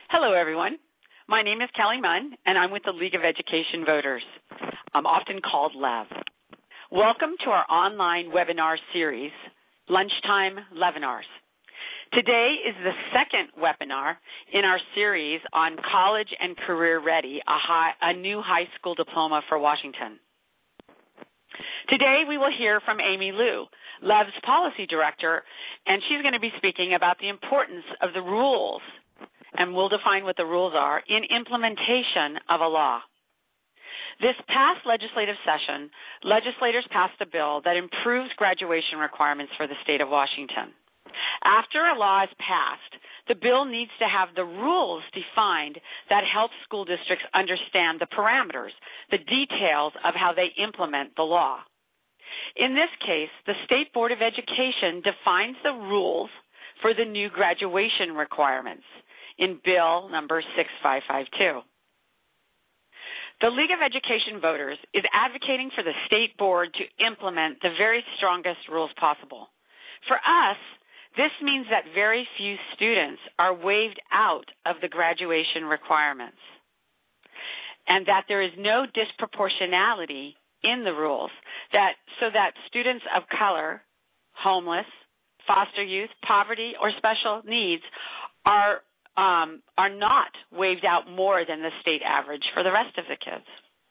Hello, everyone. My name is Kelly Munn, and I'm with the League of Education Voters. I'm often called LEV. Welcome to our online webinar series, Lunchtime Levinars. Today is the second webinar in our series on College and Career Ready, a new high school diploma for Washington. Today we will hear from Amy Liu, LEV's Policy Director, and she's going to be speaking about the importance of the rules, and we'll define what the rules are, in implementation of a law. This past legislative session, legislators passed a bill that improves graduation requirements for the state of Washington. After a law is passed, the bill needs to have the rules defined that help school districts understand the parameters, the details of how they implement the law. In this case, the State Board of Education defines the rules for the new graduation requirements in Bill number 6552. The League of Education Voters is advocating for the State Board to implement the very strongest rules possible. For us, this means that very few students are waived out of the graduation requirements, and that there is no disproportionality in the rules, so that students of color, homeless, foster youth, poverty, or special needs are not waived out more than the state average for the rest of the kids.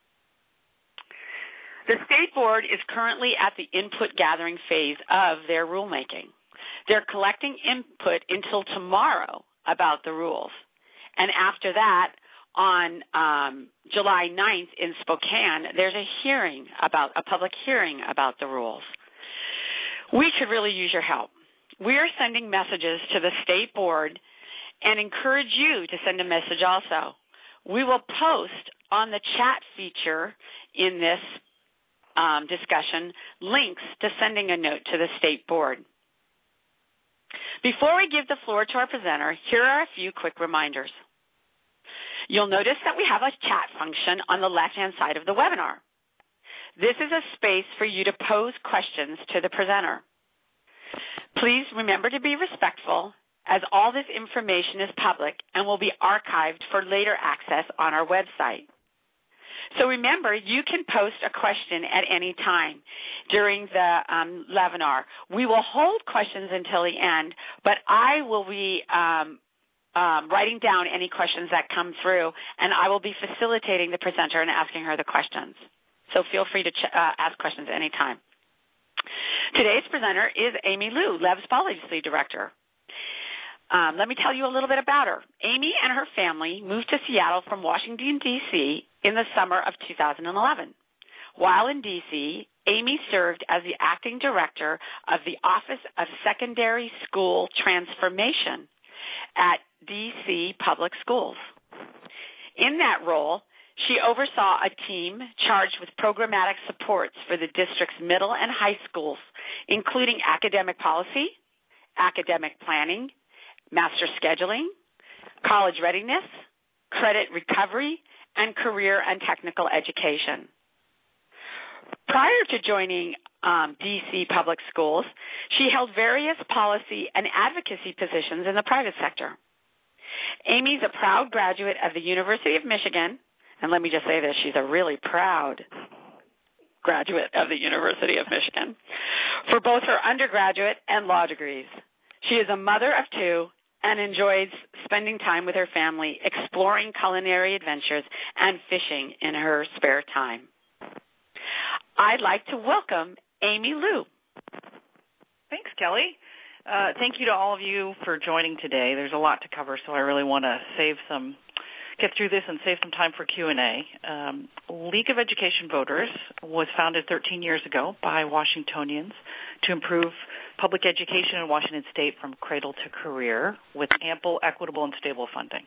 The State Board is currently at the input gathering phase of their rulemaking. They're collecting input until tomorrow about the rules. And after that, on July 9th in Spokane, there's a public hearing about the rules. We could really use your help. We are sending messages to the State Board and encourage you to send a message also. We will post on the chat feature in this discussion links to sending a note to the State Board. Before we give the floor to our presenter, here are a few quick reminders. You'll notice that we have a chat function on the left-hand side of the webinar. This is a space for you to pose questions to the presenter. Please remember to be respectful, as all this information is public and will be archived for later access on our website. So remember, you can post a question at any time during the webinar. We will hold questions until the end, but I will be writing down any questions that come through, and I will be facilitating the presenter and asking her the questions. So feel free to ask questions at any time. Today's presenter is Amy Liu, LEV's Policy Director. Let me tell you a little bit about her. Amy and her family moved to Seattle from Washington, D.C. in the summer of 2011. While in D.C., Amy served as the acting director of the Office of Secondary School Transformation at D.C. Public Schools. In that role, she oversaw a team charged with programmatic supports for the district's middle and high schools, including academic policy, academic planning, master scheduling, college readiness, credit recovery, and career and technical education. Prior to joining D.C. Public Schools, she held various policy and advocacy positions in the private sector. Amy's a proud graduate of the University of Michigan, and let me just say this, she's a really proud graduate of the University of Michigan, for both her undergraduate and law degrees. She is a mother of two and enjoys spending time with her family, exploring culinary adventures, and fishing in her spare time. I'd like to welcome Amy Liu. Thanks, Kelly. Thank you to all of you for joining today. There's a lot to cover, so I really want to get through this and save some time for Q&A. League of Education Voters was founded 13 years ago by Washingtonians to improve public education in Washington State from cradle to career with ample, equitable, and stable funding.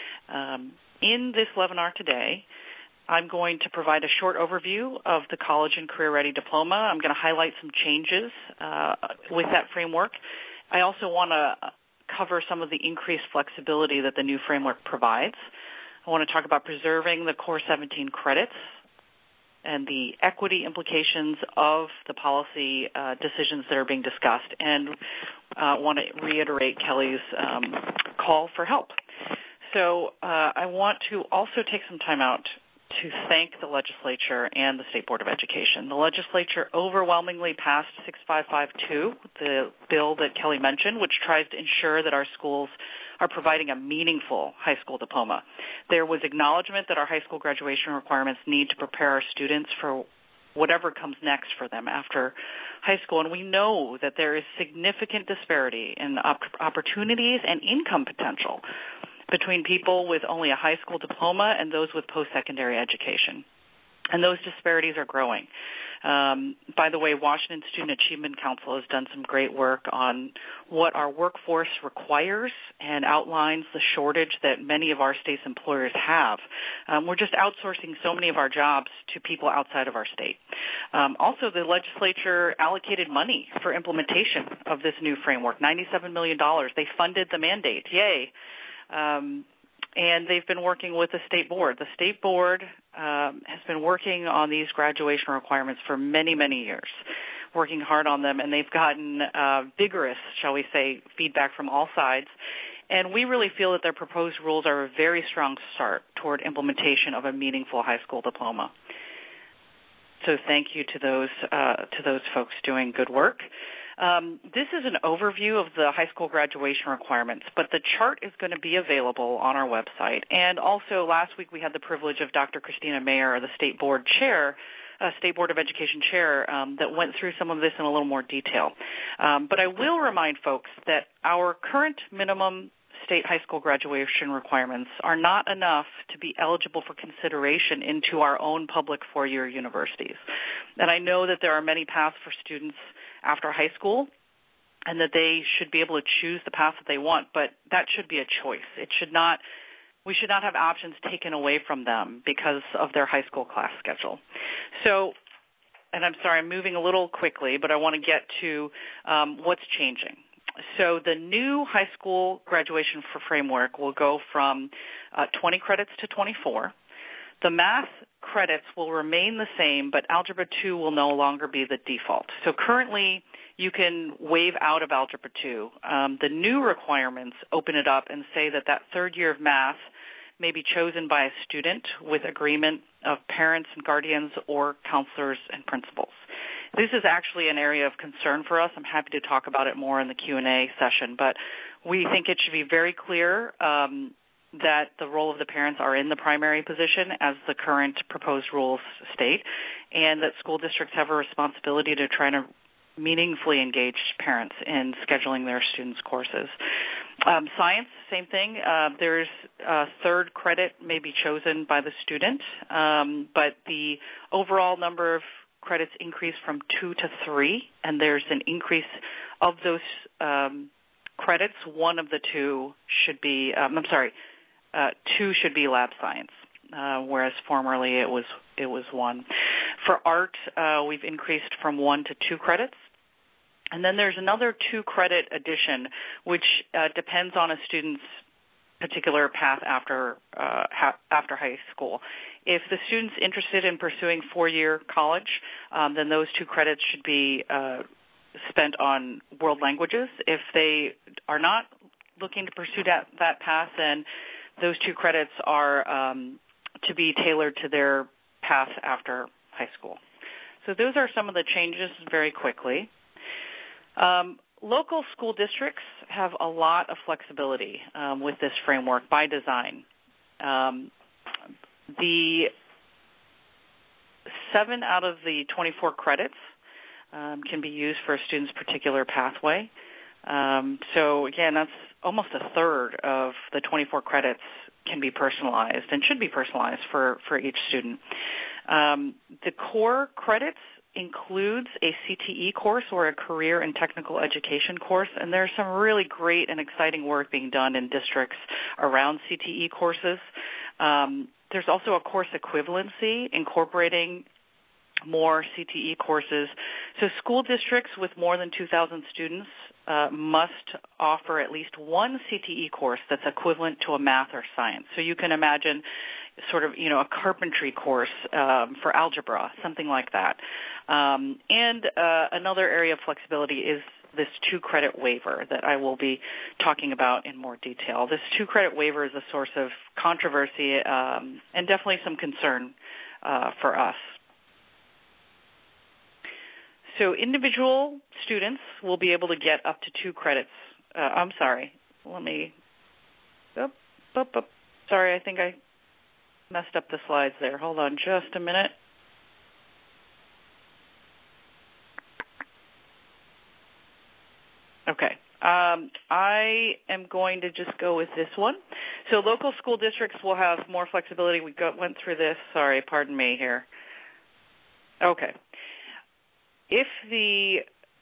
In this webinar today, I'm going to provide a short overview of the College and Career Ready Diploma. I'm going to highlight some changes with that framework. I also want to cover some of the increased flexibility that the new framework provides. I want to talk about preserving the core 17 credits and the equity implications of the policy decisions that are being discussed, and want to reiterate Kelly's call for help. So I want to also take some time out to thank the legislature and the State Board of Education. The legislature overwhelmingly passed 6552, the bill that Kelly mentioned, which tries to ensure that our schools are providing a meaningful high school diploma. There was acknowledgement that our high school graduation requirements need to prepare our students for whatever comes next for them after high school. And we know that there is significant disparity in opportunities and income potential between people with only a high school diploma and those with post-secondary education. And those disparities are growing. By the way, Washington Student Achievement Council has done some great work on what our workforce requires and outlines the shortage that many of our state's employers have. We're just outsourcing so many of our jobs to people outside of our state. Also, the legislature allocated money for implementation of this new framework, $97 million. They funded the mandate. Yay. And they've been working with the state board. The state board has been working on these graduation requirements for many, many years, working hard on them, and they've gotten vigorous, shall we say, feedback from all sides. And we really feel that their proposed rules are a very strong start toward implementation of a meaningful high school diploma. So thank you to those folks doing good work. This is an overview of the high school graduation requirements, but the chart is going to be available on our website. And also last week we had the privilege of Dr. Christina Mayer, the State Board Chair, State Board of Education Chair, that went through some of this in a little more detail. But I will remind folks that our current minimum state high school graduation requirements are not enough to be eligible for consideration into our own public four-year universities. And I know that there are many paths for students after high school and that they should be able to choose the path that they want, but that should be a choice. We should not have options taken away from them because of their high school class schedule. So, and I'm sorry, I'm moving a little quickly, but I want to get to what's changing. So the new high school graduation for framework will go from 20 credits to 24. The math credits will remain the same, but Algebra 2 will no longer be the default. So currently, you can waive out of Algebra 2. The new requirements open it up and say that third year of math may be chosen by a student with agreement of parents and guardians or counselors and principals. This is actually an area of concern for us. I'm happy to talk about it more in the Q&A session, but we think it should be very clear that the role of the parents are in the primary position, as the current proposed rules state, and that school districts have a responsibility to try to meaningfully engage parents in scheduling their students' courses. Science, same thing. There's third credit may be chosen by the student, but the overall number of credits increase from 2 to 3, and there's an increase of those credits. One of the two should be, two should be lab science, whereas formerly it was 1. For art, we've increased from 1 to 2 credits. And then there's another 2-credit addition, which depends on a student's particular path after high school. If the student's interested in pursuing 4-year college, then those 2 credits should be spent on world languages. If they are not looking to pursue that path, then those 2 credits are to be tailored to their path after high school. So those are some of the changes very quickly. Local school districts have a lot of flexibility with this framework by design. The 7 out of the 24 credits can be used for a student's particular pathway. So again, that's almost a third of the 24 credits can be personalized and should be personalized for each student. The core credits includes a CTE course or a career and technical education course, and there's some really great and exciting work being done in districts around CTE courses. There's also a course equivalency incorporating more CTE courses. So school districts with more than 2,000 students must offer at least one CTE course that's equivalent to a math or science. So you can imagine sort of, a carpentry course for algebra, something like that. And another area of flexibility is this 2-credit waiver that I will be talking about in more detail. This 2-credit waiver is a source of controversy and definitely some concern for us. So individual students will be able to get up to 2 credits. I'm sorry. Let me Sorry, I think I messed up the slides there. Hold on just a minute. Okay. I am going to just go with this one. So local school districts will have more flexibility. We went through this. Sorry, pardon me here. Okay. If the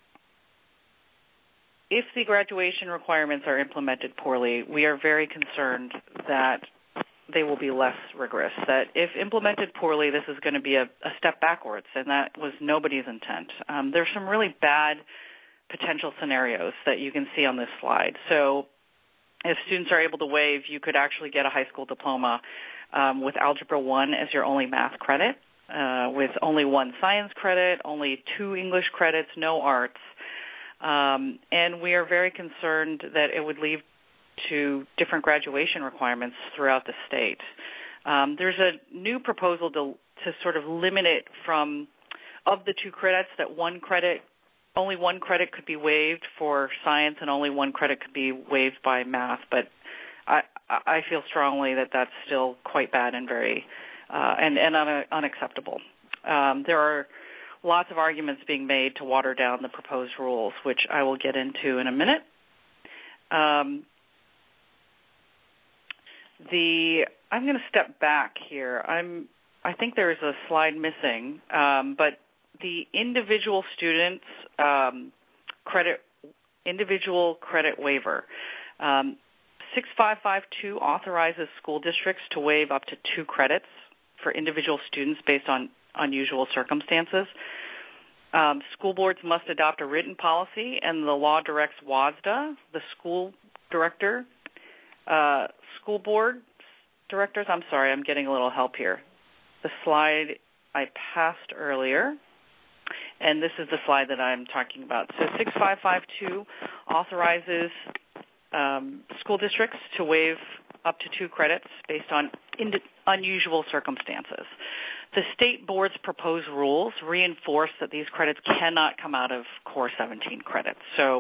graduation requirements are implemented poorly, we are very concerned that they will be less rigorous, that if implemented poorly, this is going to be a step backwards, and that was nobody's intent. There's some really bad potential scenarios that you can see on this slide. So if students are able to waive, you could actually get a high school diploma with Algebra 1 as your only math credit, with only 1 science credit, only 2 English credits, no arts. And we are very concerned that it would lead to different graduation requirements throughout the state. There's a new proposal to sort of limit it from, of the 2 credits, that only 1 credit could be waived for science and only 1 credit could be waived by math. But I feel strongly that that's still quite bad and very unacceptable. There are lots of arguments being made to water down the proposed rules, which I will get into in a minute. I'm going to step back here. I think there is a slide missing, but the individual students individual credit waiver. 6552 authorizes school districts to waive up to 2 credits for individual students based on unusual circumstances. School boards must adopt a written policy, and the law directs WASDA, the school board directors. I'm sorry, I'm getting a little help here. The slide I passed earlier, and this is the slide that I'm talking about. So 6552 authorizes school districts to waive up to 2 credits based on unusual circumstances. The state board's proposed rules reinforce that these credits cannot come out of Core 17 credits. So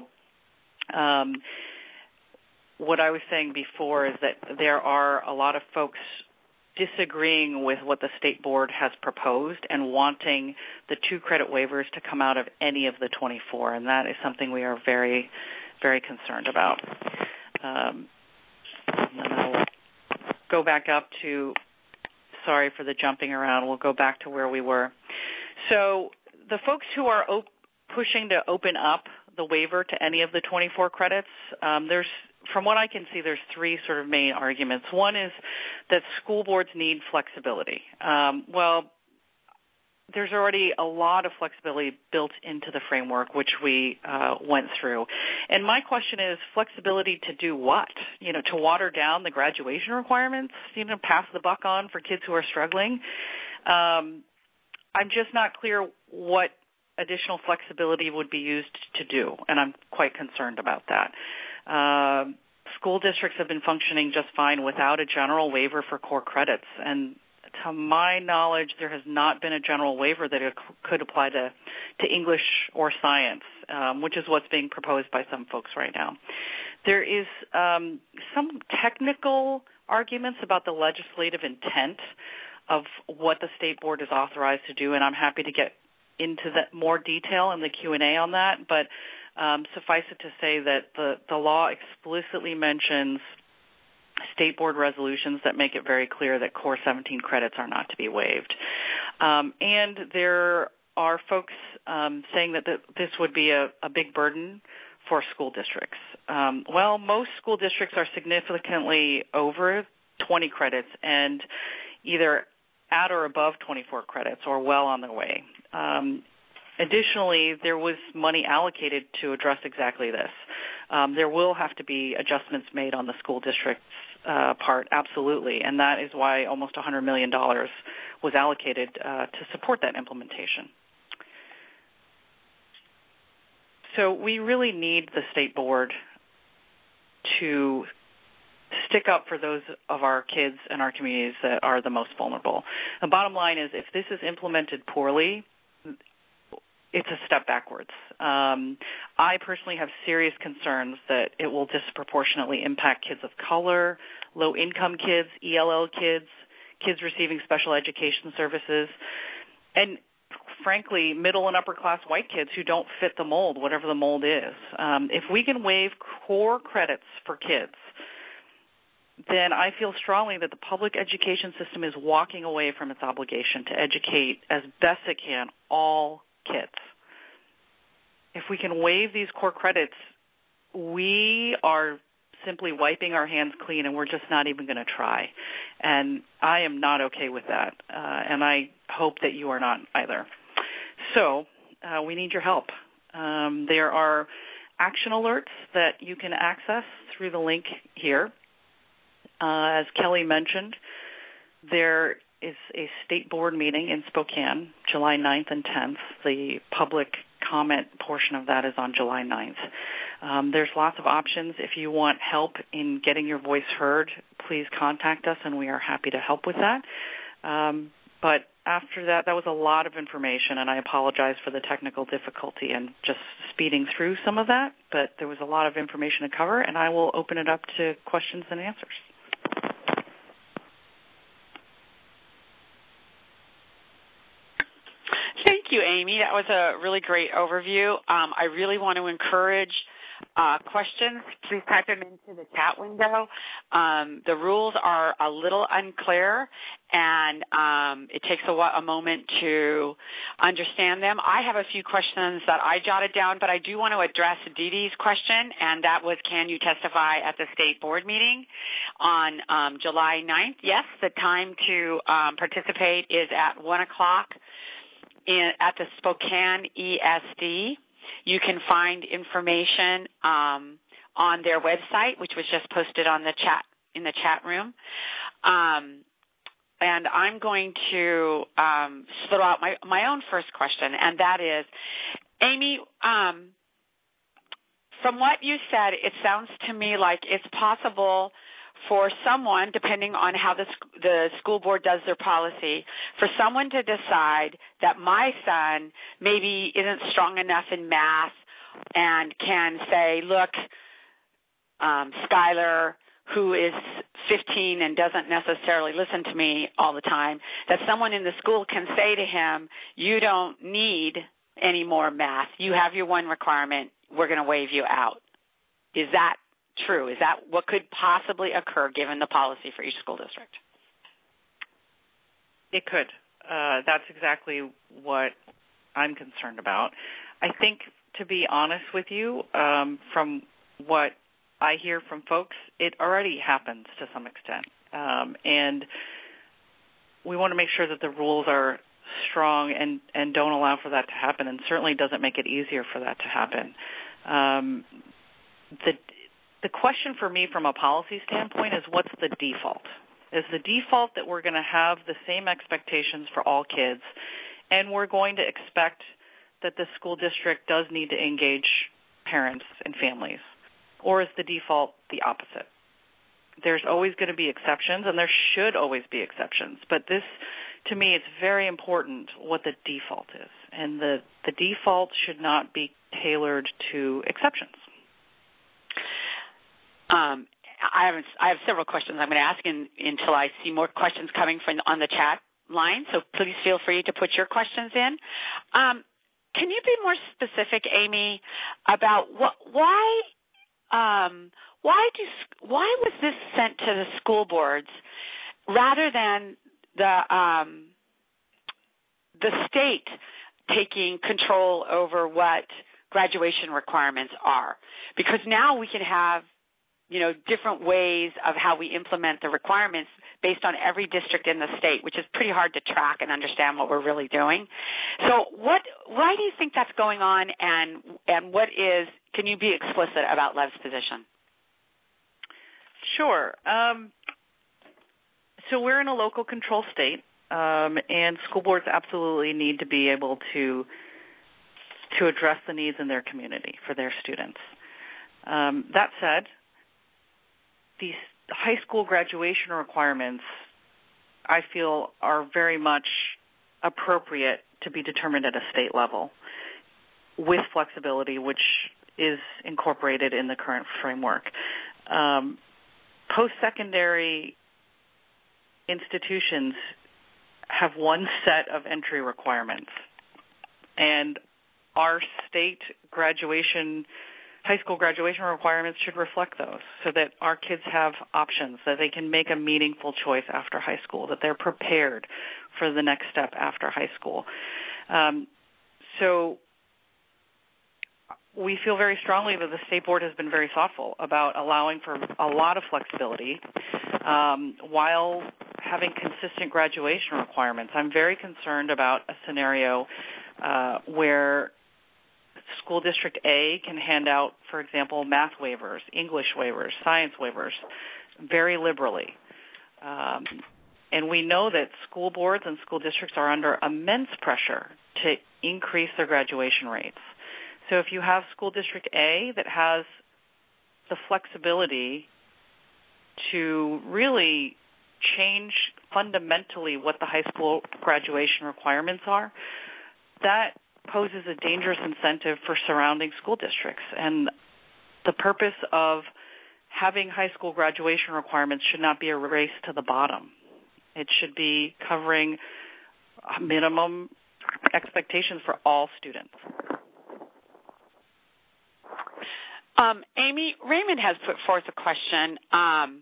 what I was saying before is that there are a lot of folks disagreeing with what the state board has proposed and wanting the 2 credit waivers to come out of any of the 24, and that is something we are very, very concerned about. And then I'll go back up to, sorry for the jumping around, we'll go back to where we were. So the folks who are pushing to open up the waiver to any of the 24 credits, from what I can see, there's 3 sort of main arguments. One is that school boards need flexibility. Well, there's already a lot of flexibility built into the framework, which we went through. And my question is, flexibility to do what? To water down the graduation requirements, pass the buck on for kids who are struggling? I'm just not clear what additional flexibility would be used to do, and I'm quite concerned about that. School districts have been functioning just fine without a general waiver for core credits, and to my knowledge, there has not been a general waiver that could apply to English or science, which is what's being proposed by some folks right now. There is some technical arguments about the legislative intent of what the state board is authorized to do, and I'm happy to get into that more detail in the Q&A on that, but suffice it to say that the law explicitly mentions state board resolutions that make it very clear that Core 17 credits are not to be waived. And there are folks saying that this would be a big burden for school districts. Well, most school districts are significantly over 20 credits and either at or above 24 credits or well on their way. Additionally, there was money allocated to address exactly this. There will have to be adjustments made on the school district's part, absolutely, and that is why almost $100 million was allocated to support that implementation. So we really need the state board to stick up for those of our kids and our communities that are the most vulnerable. The bottom line is if this is implemented poorly, it's a step backwards. I personally have serious concerns that it will disproportionately impact kids of color, low-income kids, ELL kids, kids receiving special education services, and frankly, middle and upper-class white kids who don't fit the mold, whatever the mold is. If we can waive core credits for kids, then I feel strongly that the public education system is walking away from its obligation to educate as best it can all kids. If we can waive these core credits, we are simply wiping our hands clean, and we're just not even going to try. And I am not okay with that, and I hope that you are not either. So we need your help. There are action alerts that you can access through the link here. As Kelly mentioned, there is a state board meeting in Spokane, July 9th and 10th. The public comment portion of that is on July 9th. There's lots of options. If you want help in getting your voice heard, please contact us, and we are happy to help with that. But after that, that was a lot of information, and I apologize for the technical difficulty and just speeding through some of that. But there was a lot of information to cover, and I will open it up to questions and answers. Thank you, Amy. That was a really great overview. I really want to encourage questions. Please type them into the chat window. The rules are a little unclear, and it takes a moment to understand them. I have a few questions that I jotted down, but I do want to address Dee Dee's question, and that was, can you testify at the state board meeting on July 9th? Yes, the time to participate is at 1 o'clock at the Spokane ESD. You can find information on their website, which was just posted on the chat in the chat room. And I'm going to throw out my own first question, and that is, Amy, from what you said, it sounds to me like it's possible for someone, depending on how the school board does their policy, for someone to decide that my son maybe isn't strong enough in math and can say, look, Skylar, who is 15 and doesn't necessarily listen to me all the time, that someone in the school can say to him, you don't need any more math. You have your one requirement. We're going to waive you out. Is that true? Is that what could possibly occur given the policy for each school district? It could. That's exactly what I'm concerned about. I think, to be honest with you, from what I hear from folks, it already happens to some extent. And we want to make sure that the rules are strong and don't allow for that to happen, and certainly doesn't make it easier for that to happen. The question for me from a policy standpoint is, what's the default? Is the default that we're going to have the same expectations for all kids, and we're going to expect that the school district does need to engage parents and families? Or is the default the opposite? There's always going to be exceptions, and there should always be exceptions. But this, to me, it's very important what the default is. And the default should not be tailored to exceptions. I have several questions I'm going to ask until I see more questions coming from on the chat line, so please feel free to put your questions in. Can you be more specific, Amy, about why was this sent to the school boards rather than the state taking control over what graduation requirements are? Because now we can have different ways of how we implement the requirements based on every district in the state, which is pretty hard to track and understand what we're really doing. So why do you think that's going on, and can you be explicit about Lev's position? Sure. So we're in a local control state, and school boards absolutely need to be able to to address the needs in their community for their students. That said, these high school graduation requirements, I feel, are very much appropriate to be determined at a state level with flexibility, which is incorporated in the current framework. Post-secondary institutions have one set of entry requirements, and our state high school graduation requirements should reflect those so that our kids have options, that they can make a meaningful choice after high school, that they're prepared for the next step after high school. So we feel very strongly that the State Board has been very thoughtful about allowing for a lot of flexibility while having consistent graduation requirements. I'm very concerned about a scenario where School District A can hand out, for example, math waivers, English waivers, science waivers very liberally. And we know that school boards and school districts are under immense pressure to increase their graduation rates. So if you have School District A that has the flexibility to really change fundamentally what the high school graduation requirements are, that poses a dangerous incentive for surrounding school districts. And the purpose of having high school graduation requirements should not be a race to the bottom. It should be covering minimum expectations for all students. Amy, Raymond has put forth a question. I'm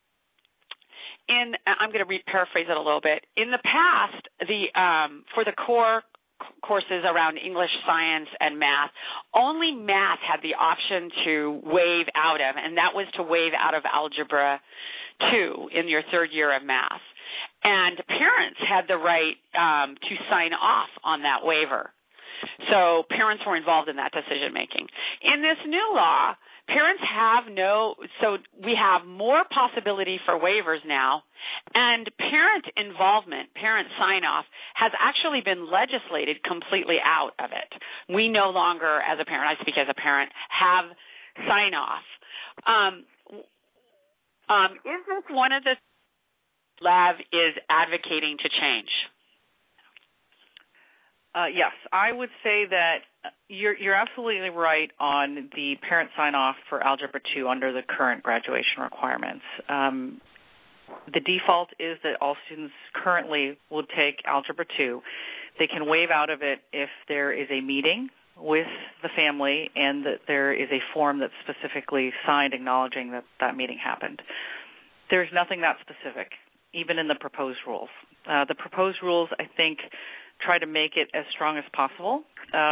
going to paraphrase it a little bit. In the past, for the core courses around English, science, and math, only math had the option to waive out of, and that was to waive out of Algebra 2 in your third year of math. And parents had the right to sign off on that waiver. So parents were involved in that decision making. In this new law, parents so we have more possibility for waivers now, and parent involvement, parent sign-off, has actually been legislated completely out of it. We no longer, as a parent, I speak as a parent, have sign-off. Is this one of the LAV is advocating to change? Yes, I would say that you're absolutely right on the parent sign-off for Algebra 2 under the current graduation requirements. The default is that all students currently will take Algebra 2. They can waive out of it if there is a meeting with the family and that there is a form that's specifically signed acknowledging that that meeting happened. There's nothing that specific, even in the proposed rules. The proposed rules, I think, try to make it as strong as possible.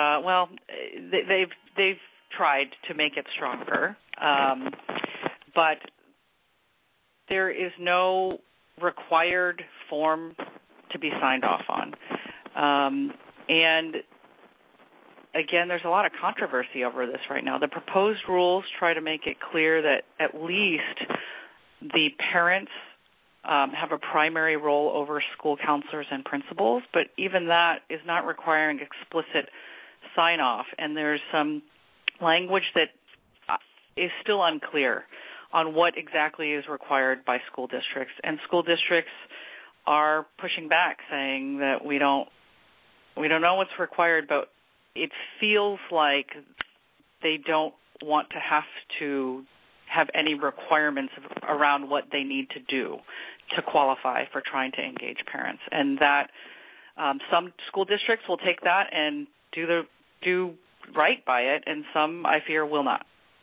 They've tried to make it stronger, but there is no required form to be signed off on. And again, there's a lot of controversy over this right now. The proposed rules try to make it clear that at least the parents have a primary role over school counselors and principals, but even that is not requiring explicit sign-off, and there's some language that is still unclear on what exactly is required by school districts, and school districts are pushing back, saying that we don't know what's required, but it feels like they don't want to have any requirements around what they need to do to qualify for trying to engage parents, and that some school districts will take that and do right by it, and some, I fear, will not.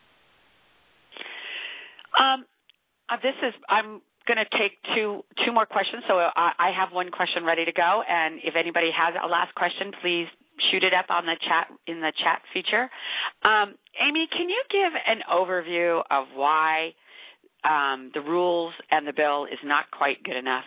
I'm going to take two more questions, so I have one question ready to go, and if anybody has a last question, please shoot it up on the chat in the chat feature. Amy, can you give an overview of why the rules and the bill is not quite good enough?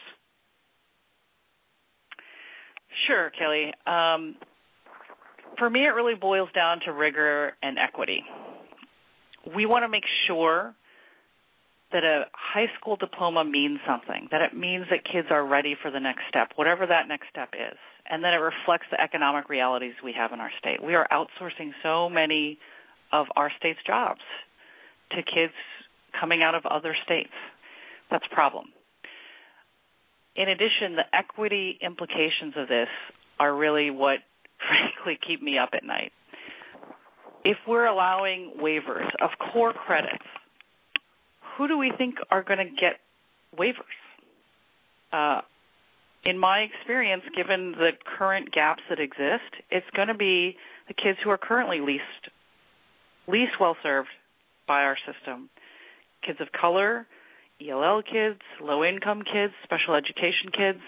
Sure, Kelly. For me, it really boils down to rigor and equity. We want to make sure that a high school diploma means something, that it means that kids are ready for the next step, whatever that next step is, and that it reflects the economic realities we have in our state. We are outsourcing so many of our state's jobs to kids coming out of other states. That's a problem. In addition, the equity implications of this are really what, frankly, keep me up at night. If we're allowing waivers of core credits, who do we think are going to get waivers? In my experience, given the current gaps that exist, it's going to be the kids who are currently least well-served by our system. Kids of color, ELL kids, low-income kids, special education kids.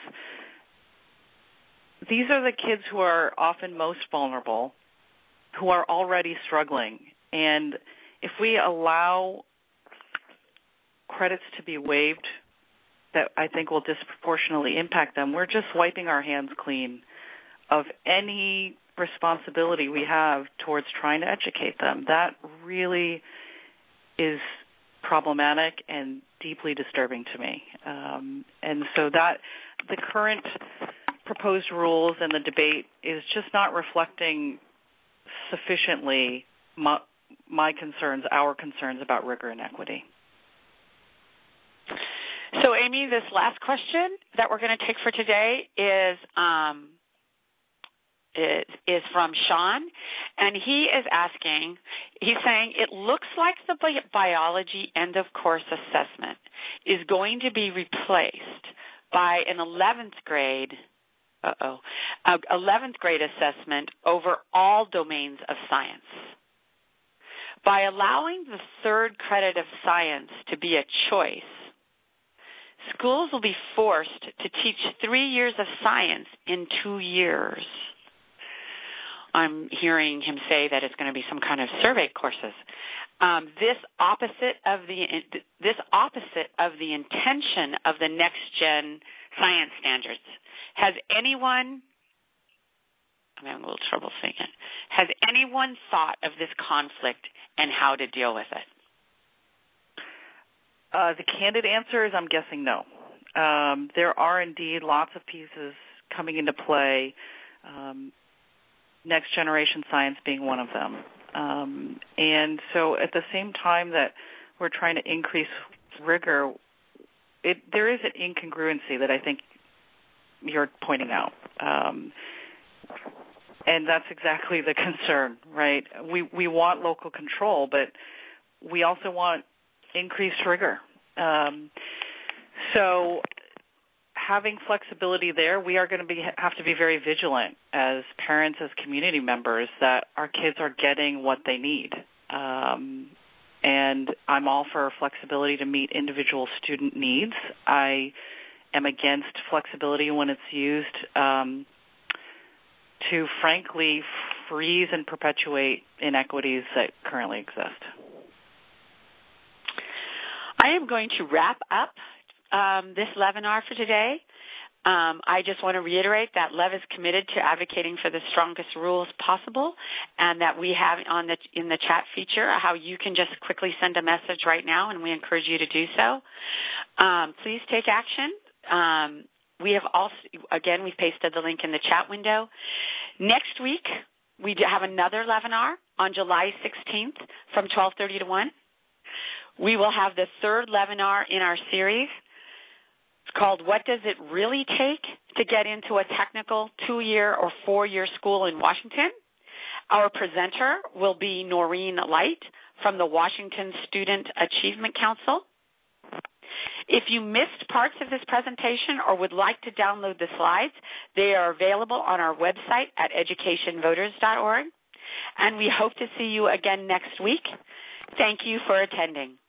These are the kids who are often most vulnerable, who are already struggling. And if we allow credits to be waived that I think will disproportionately impact them, we're just wiping our hands clean of any responsibility we have towards trying to educate them. That really is problematic and deeply disturbing to me. And so that the current proposed rules and the debate is just not reflecting sufficiently my concerns, our concerns about rigor and equity. So, Amy, this last question that we're going to take for today is from Sean, and he's saying, it looks like the biology end-of-course assessment is going to be replaced by an 11th grade assessment over all domains of science. By allowing the third credit of science to be a choice, schools will be forced to teach 3 years of science in 2 years. I'm hearing him say that it's going to be some kind of survey courses. This opposite of the intention of the next-gen science standards. Has anyone? I'm having a little trouble saying it. Has anyone thought of this conflict and how to deal with it? The candid answer is I'm guessing no. There are indeed lots of pieces coming into play, next generation science being one of them. And so at the same time that we're trying to increase rigor, there is an incongruency that I think you're pointing out. And that's exactly the concern, right? We want local control, but we also want increased rigor. So having flexibility there, we are going to have to be very vigilant as parents, as community members, that our kids are getting what they need. And I'm all for flexibility to meet individual student needs. I am against flexibility when it's used to, frankly, freeze and perpetuate inequities that currently exist. I am going to wrap up this webinar for today. I just want to reiterate that LEV is committed to advocating for the strongest rules possible, and that we have in the chat feature how you can just quickly send a message right now, and we encourage you to do so. Please take action. We have also, again, we've pasted the link in the chat window. Next week, we have another webinar on July 16th from 12:30 to 1. We will have the third webinar in our series. It's called What Does It Really Take to Get into a Technical 2-Year or 4-Year School in Washington? Our presenter will be Noreen Light from the Washington Student Achievement Council. If you missed parts of this presentation or would like to download the slides, they are available on our website at educationvoters.org. And we hope to see you again next week. Thank you for attending.